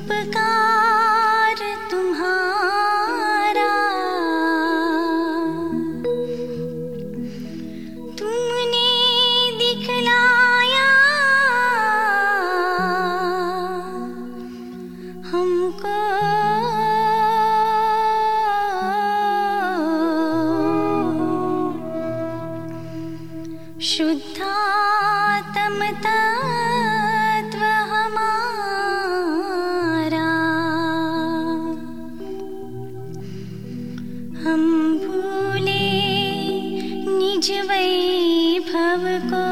उपकार तुम्हारा तुमने दिखलाया हमको। शुद्धात्म तत्व हमारा हम भूले निज वैभव को,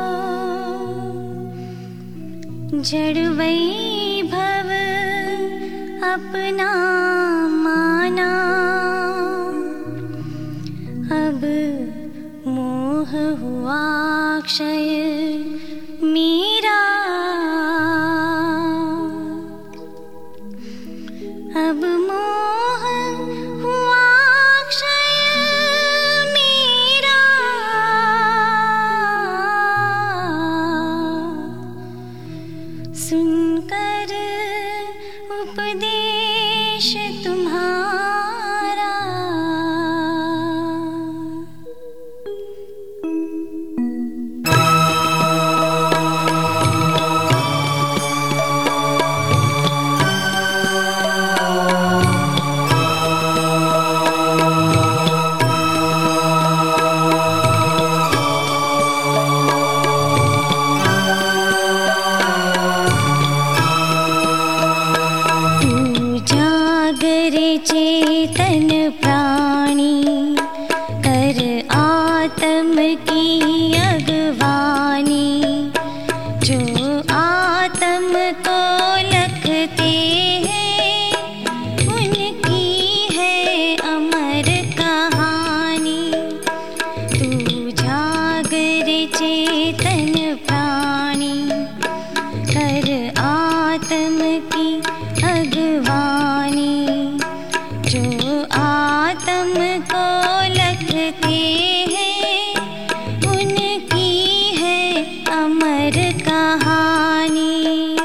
जड़ वैभव अपना माना। अब मोह हुआ क्षय मेरा, अब मोह हुआ क्षय मेरा। सुनकर उपदेश तुम्हारा चेतन प्राणी कर आत्म की अगवानी। जो आत्म को लखते हैं उनकी है अमर कहानी। तू जागर चेतन प्राणी कर आत्म की अगवानी। जो आत्म को लखते हैं उनकी है अमर कहानी।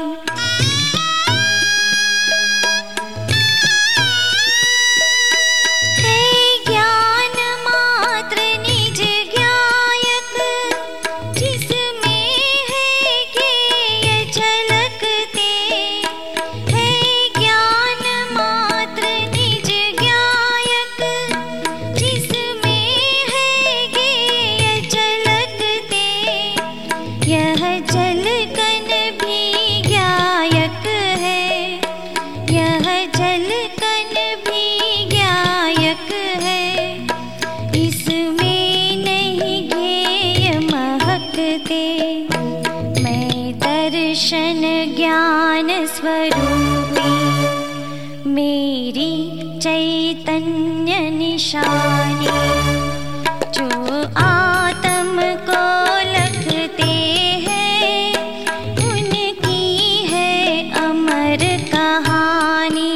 है ज्ञान मात्र निज ज्ञायक, जिसमें है ज्ञेय झलकते। है ज्ञान मात्र निज ज्ञायक, जिसमें है ज्ञेय झलकते। यह झलकन भी ज्ञायक है, यह झलकन भी ज्ञायक है। इसमें नहीं ज्ञेय महकते। मैं दर्शन ज्ञान स्वरूपी, मेरी चैतन्य निशानी। जो आत्म को लखते हैं उनकी है अमर कहानी।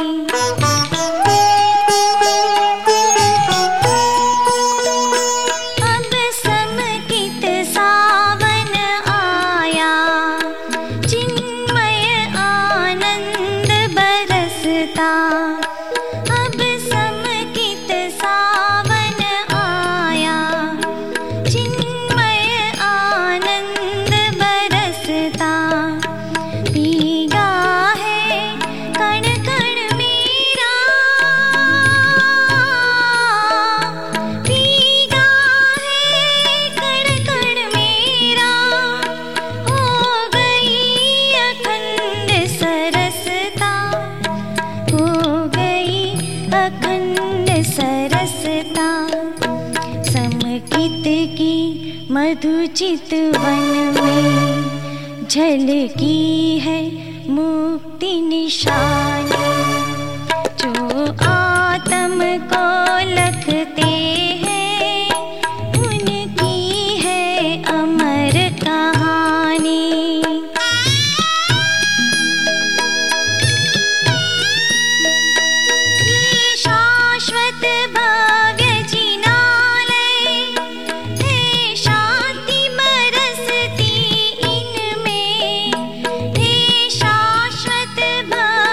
अब समकित सावन आया, चिन्मय आनंद बरसता। अब समकित सावन आया, चिन्मय आनंद बरसता। भीगा है कण कण मेरा, भीगा है कण कण मेरा। हो गई अखंड सरसता, हो गई अखंड सरसता। समकित की मधु चितवन में झलकी है मुक्ति निशानी। जो आत्म को लखते हैं उनकी है अमर कहानी। शाश्वत भव्य जिनालय है, शांति बरसती इनमें। है शाश्वत भव्य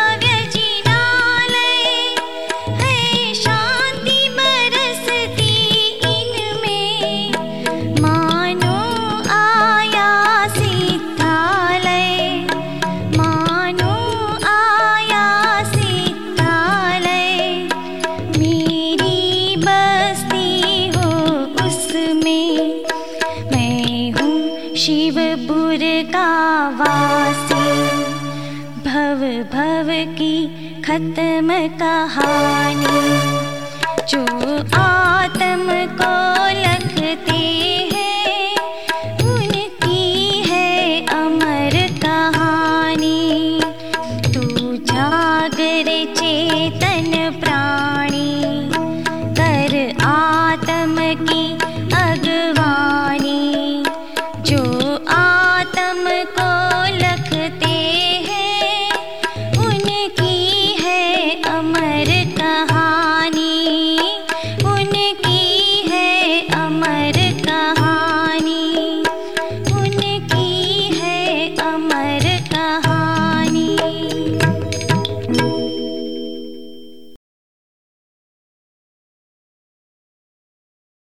शिवपुर का वासी, भव भव की खत्म कहानी। जो आत्म को लगते हैं उनकी है अमर कहानी। तू जागर चेतन प्राणी, कर आत्म की